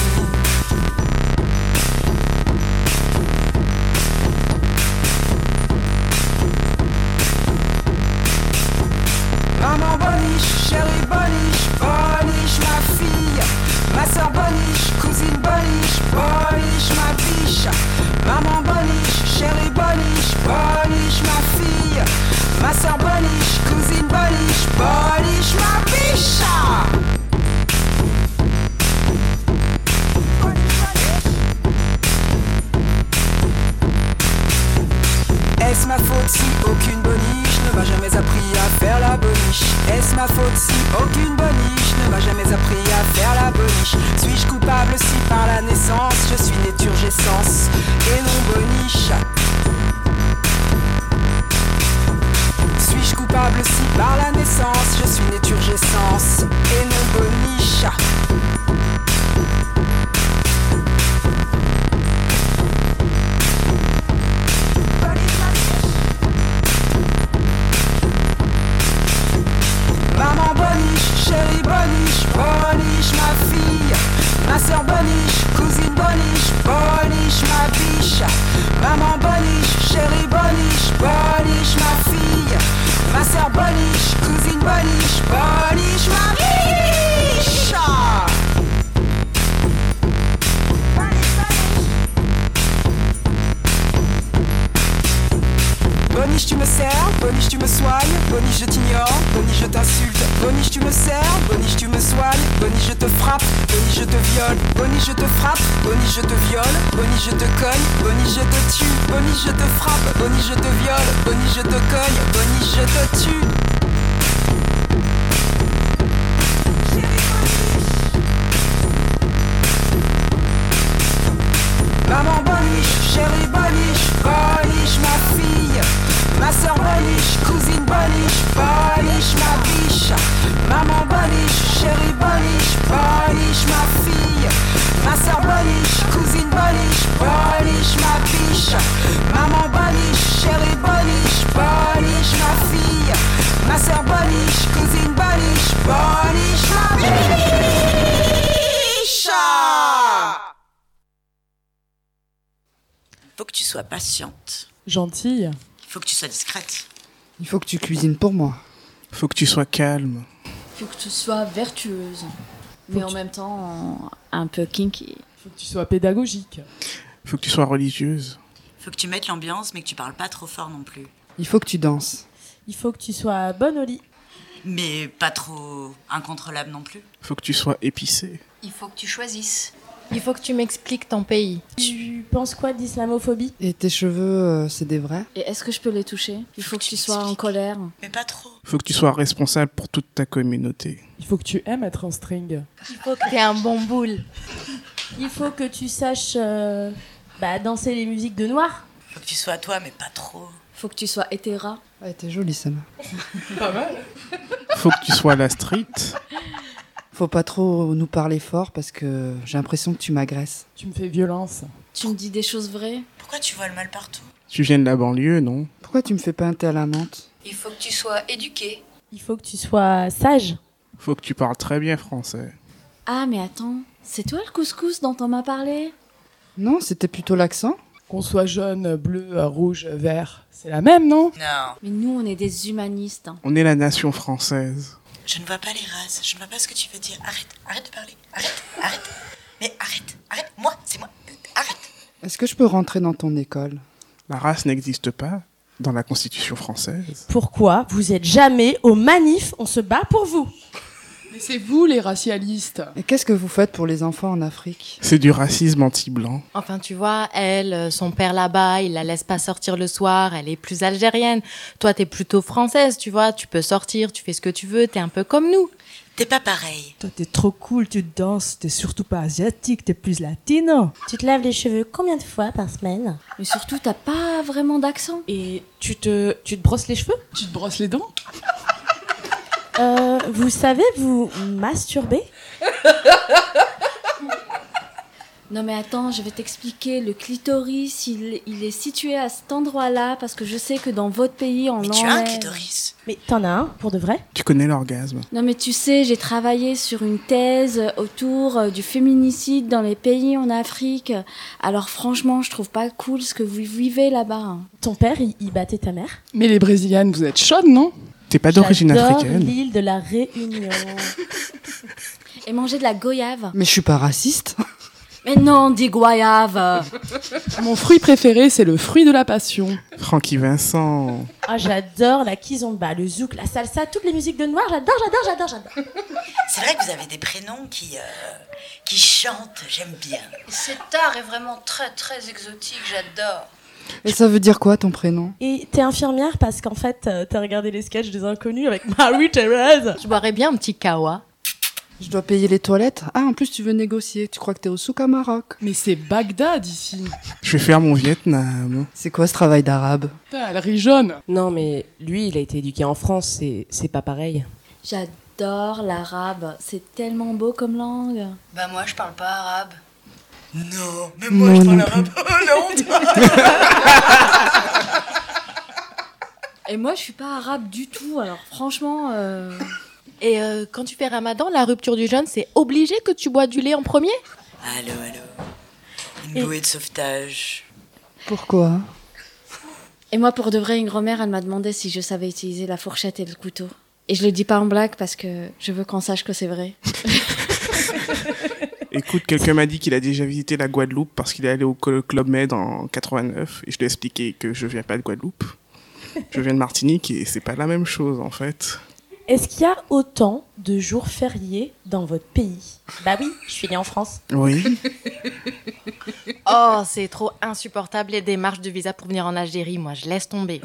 Maman Boniche, chérie Boniche, Boniche ma fille. Ma soeur Boniche, cousine Boniche, Boniche ma biche. Maman Boniche, chérie Boniche, Boniche ma fille. Ma soeur Boniche, cousine Boniche, Boniche ma biche. Est-ce ma faute si aucune boniche ne m'a jamais appris à faire la boniche? Est-ce ma faute si aucune boniche ne m'a jamais appris à faire la boniche? Suis-je coupable si par la naissance je suis né turgescence et non boniche? Suis-je coupable si par la naissance je suis né turgescence et non boniche? Maman Boniche, chérie Boniche, Boniche ma fille. Ma soeur Boniche, cousine Boniche, Boniche ma biche. Maman Boniche, chérie Boniche, Boniche ma fille. Ma soeur Boniche, cousine Boniche, Boniche ma biche. Boniche tu me sers, Boniche tu me soignes, Boniche je t'ignore, Boniche je t'insulte, Boniche tu me sers, Boniche tu me soignes, Boniche je te frappe, Boniche je te viole, Boniche je te frappe, Boniche je te viole, Boniche je te cogne, Boniche je te tue, Boniche je te frappe, Boniche je te viole, Boniche je te cogne, Boniche je te tue. Maman Boniche, chérie Boniche, Boniche ma fille. Ma soeur Boniche, cousine Boniche, Boniche ma biche. Maman Boniche, chérie Boniche, Boniche ma fille. Ma soeur Boniche, cousine Boniche, Boniche ma biche. Maman Boniche, chérie Boniche, Boniche ma fille. Ma soeur Boniche, cousine Boniche, Boniche ma biche. Faut que tu sois patiente. Gentille. Faut que tu sois discrète. Il faut que tu cuisines pour moi. Faut que tu sois calme. Faut que tu sois vertueuse, mais en même temps un peu kinky. Faut que tu sois pédagogique. Faut que tu sois religieuse. Faut que tu mettes l'ambiance, mais que tu parles pas trop fort non plus. Il faut que tu danses. Il faut que tu sois bonne au lit. Mais pas trop incontrôlable non plus. Faut que tu sois épicée. Il faut que tu choisisses. Il faut que tu m'expliques ton pays. Tu penses quoi de l'islamophobie? Et tes cheveux, c'est des vrais? Et est-ce que je peux les toucher? Il faut que tu sois en colère. Mais pas trop. Faut que tu sois responsable pour toute ta communauté. Il faut que tu aimes être en string. Il faut que tu aies un bon boule. Il faut que tu saches danser les musiques de noir. Faut que tu sois toi, mais pas trop. Faut que tu sois hétéra. Ah, t'es jolie, Sam. Pas mal. Faut que tu sois la street. Faut pas trop nous parler fort parce que j'ai l'impression que tu m'agresses. Tu me fais violence. Tu me dis des choses vraies. Pourquoi tu vois le mal partout? Tu viens de la banlieue, non? Pourquoi tu me fais pas un thé à la menthe? Il faut que tu sois éduqué. Il faut que tu sois sage. Faut que tu parles très bien français. Ah mais attends, c'est toi le couscous dont on m'a parlé? Non, c'était plutôt l'accent. Qu'on soit jaune, bleu, rouge, vert, c'est la même, non? Non. Mais nous, on est des humanistes. On est la nation française. Je ne vois pas les races, je ne vois pas ce que tu veux dire. Arrête de parler. Arrête. Mais arrête. Moi, c'est moi. Arrête. Est-ce que je peux rentrer dans ton école? La race n'existe pas dans la Constitution française. Pourquoi vous êtes jamais aux manifs? On se bat pour vous. Mais c'est vous les racialistes. Et qu'est-ce que vous faites pour les enfants en Afrique? C'est du racisme anti-blanc. Enfin, tu vois, elle, son père là-bas, il la laisse pas sortir le soir, elle est plus algérienne. Toi, t'es plutôt française, tu vois, tu peux sortir, tu fais ce que tu veux, t'es un peu comme nous. T'es pas pareil. Toi, t'es trop cool, tu danses, t'es surtout pas asiatique, t'es plus latino. Tu te laves les cheveux combien de fois par semaine? Mais surtout, t'as pas vraiment d'accent. Et tu te brosses les cheveux? Tu te brosses les dents? Vous savez vous masturber? Non mais attends, je vais t'expliquer. Le clitoris, il est situé à cet endroit-là parce que je sais que dans votre pays, on Mais enlève... tu as un clitoris. Mais t'en as un, pour de vrai? Tu connais l'orgasme. Non mais tu sais, j'ai travaillé sur une thèse autour du féminicide dans les pays en Afrique. Alors franchement, je trouve pas cool ce que vous vivez là-bas. Ton père, il battait ta mère? Mais les Brésiliennes, vous êtes chaudes, non? T'es pas d'origine J'adore africaine. l'île de la Réunion. Et manger de la goyave. Mais je suis pas raciste. Mais non, dis goyave. Mon fruit préféré, c'est le fruit de la passion. Francky Vincent. Ah, j'adore la kizomba, le zouk, la salsa, toutes les musiques de noir, j'adore. C'est vrai que vous avez des prénoms qui chantent, j'aime bien. Cet art est vraiment très très exotique, j'adore. Et ça veut dire quoi ton prénom? Et t'es infirmière parce qu'en fait, t'as regardé les sketchs des Inconnus avec Marie-Thérèse. Je boirais bien un petit kawa. Je dois payer les toilettes? Ah, en plus tu veux négocier. Tu crois que t'es au souk à Maroc? Mais c'est Bagdad ici. Je vais faire mon Vietnam. C'est quoi ce travail d'arabe? Putain, elle rit jaune. Non, mais lui, il a été éduqué en France, c'est pas pareil. J'adore l'arabe. C'est tellement beau comme langue. Bah moi je parle pas arabe. Non, mais moi je parle arabe. Oh la honte. Et moi, je suis pas arabe du tout. Alors franchement... Et quand tu fais Ramadan, la rupture du jeûne, c'est obligé que tu bois du lait en premier? Allô. Une bouée de sauvetage. Pourquoi? Et moi, pour de vrai, une grand-mère, elle m'a demandé si je savais utiliser la fourchette et le couteau. Et je le dis pas en blague parce que je veux qu'on sache que c'est vrai. Écoute, quelqu'un m'a dit qu'il a déjà visité la Guadeloupe parce qu'il est allé au Club Med en 89 et je lui ai expliqué que je viens pas de Guadeloupe. Je viens de Martinique et c'est pas la même chose en fait. Est-ce qu'il y a autant de jours fériés dans votre pays? Bah oui, je suis née en France. Oui. Oh, c'est trop insupportable les démarches de visa pour venir en Algérie. Moi, je laisse tomber.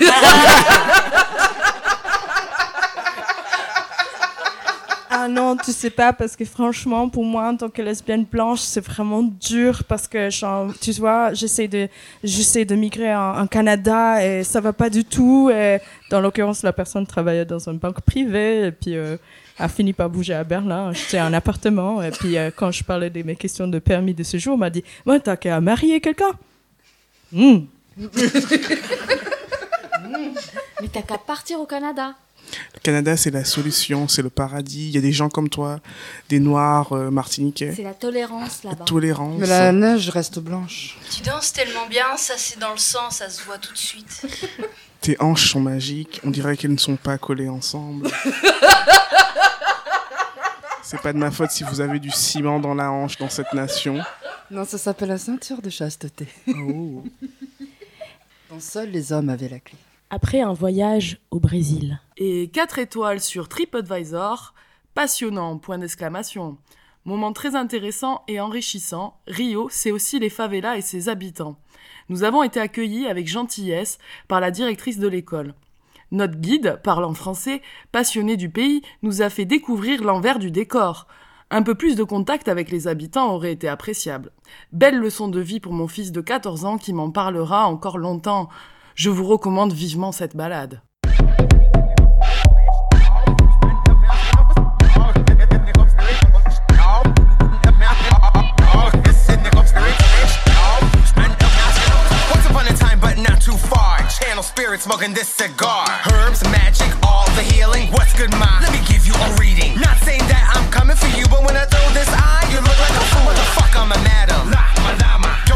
Ah non, tu sais pas, parce que franchement, pour moi, en tant que lesbienne blanche, c'est vraiment dur parce que, tu vois, j'essaie de migrer en Canada et ça va pas du tout. Et dans l'occurrence, la personne travaillait dans une banque privée et puis a fini par bouger à Berlin. J'étais en appartement et puis quand je parlais de mes questions de permis de séjour, on m'a dit « Ouais, t'as qu'à marier quelqu'un ?» Mais t'as qu'à partir au Canada. Le Canada, c'est la solution, c'est le paradis. Il y a des gens comme toi, des Noirs martiniquais. C'est la tolérance là-bas. La tolérance. Mais la neige reste blanche. Tu danses tellement bien, ça c'est dans le sang, ça se voit tout de suite. Tes hanches sont magiques, on dirait qu'elles ne sont pas collées ensemble. C'est pas de ma faute si vous avez du ciment dans la hanche dans cette nation. Non, ça s'appelle la ceinture de chasteté. Oh. Dont seuls les hommes avaient la clé. Après un voyage au Brésil. Et 4 étoiles sur TripAdvisor. Passionnant, point d'exclamation. Moment très intéressant et enrichissant, Rio, c'est aussi les favelas et ses habitants. Nous avons été accueillis avec gentillesse par la directrice de l'école. Notre guide, parlant français, passionné du pays, nous a fait découvrir l'envers du décor. Un peu plus de contact avec les habitants aurait été appréciable. Belle leçon de vie pour mon fils de 14 ans qui m'en parlera encore longtemps. Je vous recommande vivement cette balade. Spirits smoking this cigar. Herbs, magic, all the healing. What's good, ma? Let me give you a reading. Not saying that I'm coming for you, but when I throw this eye, you look like a fool. What the fuck, I'm a madam. La, madama.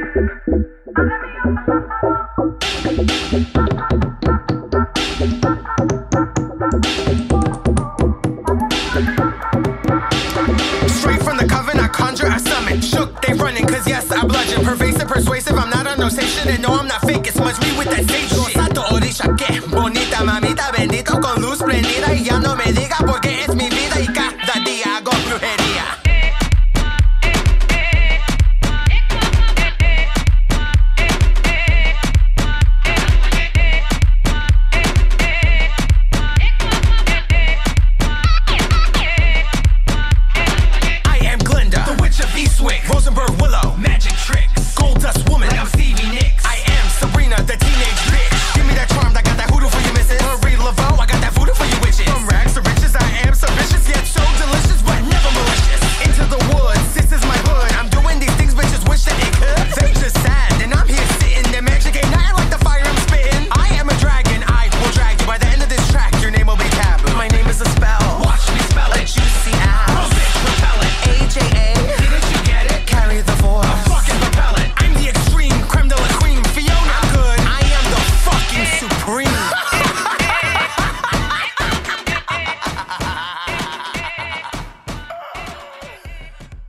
Straight from the coven, I conjure, I summon. Shook, they running, cause yes, I bludgeon. Pervasive, persuasive, I'm not on no station and no